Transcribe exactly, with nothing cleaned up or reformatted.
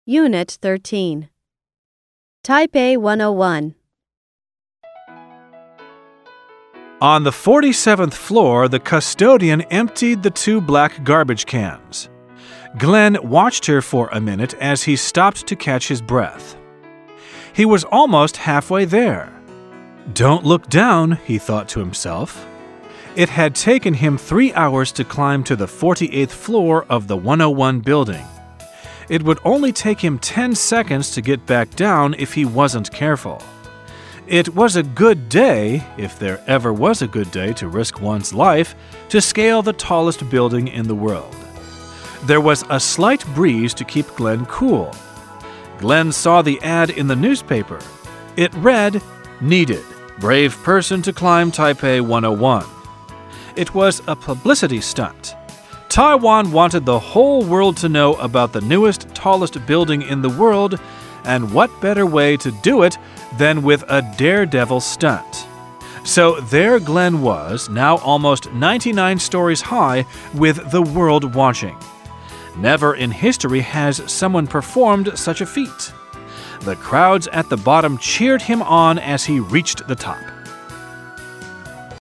Unit thirteen. Taipei one oh one. On the forty-seventh floor, the custodian emptied the two black garbage cans. Glenn watched her for a minute as he stopped to catch his breath. He was almost halfway there. Don't look down, he thought to himself. It had taken him three hours to climb to the forty-eighth floor of the one oh one building. It would only take him ten seconds to get back down if he wasn't careful. It was a good day, if there ever was a good day to risk one's life, to scale the tallest building in the world. There was a slight breeze to keep Glenn cool. Glenn saw the ad in the newspaper. It read, "Needed. Brave person to climb Taipei one oh one." It was a publicity stunt. Taiwan wanted the whole world to know about the newest, tallest building in the world, and what better way to do it than with a daredevil stunt? So there Glenn was, now almost ninety-nine stories high, with the world watching. Never in history has someone performed such a feat. The crowds at the bottom cheered him on as he reached the top.